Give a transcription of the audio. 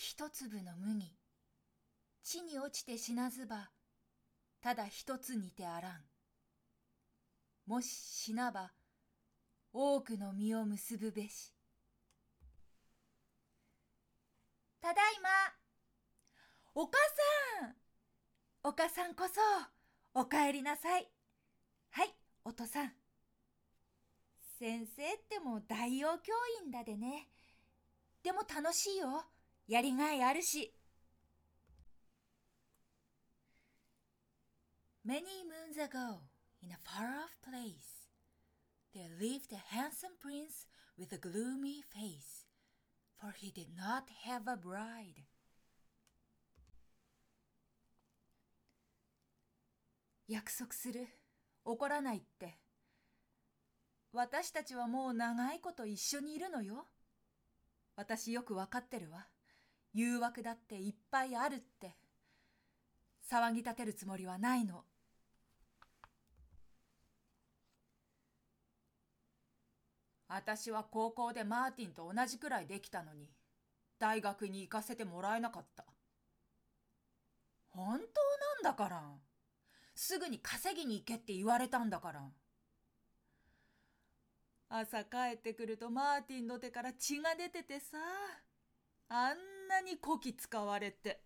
一粒の麦、地に落ちて死なずば、ただ一つにてあらん。もし死なば、多くの実を結ぶべし。ただいま。お母さん。お母さんこそ、お帰りなさい。はい、お父さん。先生っても大王教員だでね。でも楽しいよ。やりがいあるし。Many moons ago, in a far-off place, there lived a handsome prince with a gloomy face, for he did not have a bride. 約束する。怒らないって。私たちはもう長いこと一緒にいるのよ。私よくわかってるわ。誘惑だっていっぱいあるって。騒ぎ立てるつもりはないの。私は高校でマーティンと同じくらいできたのに、大学に行かせてもらえなかった。本当なんだから。すぐに稼ぎに行けって言われたんだから。朝帰ってくるとマーティンの手から血が出ててさ、あんなにこき使われて。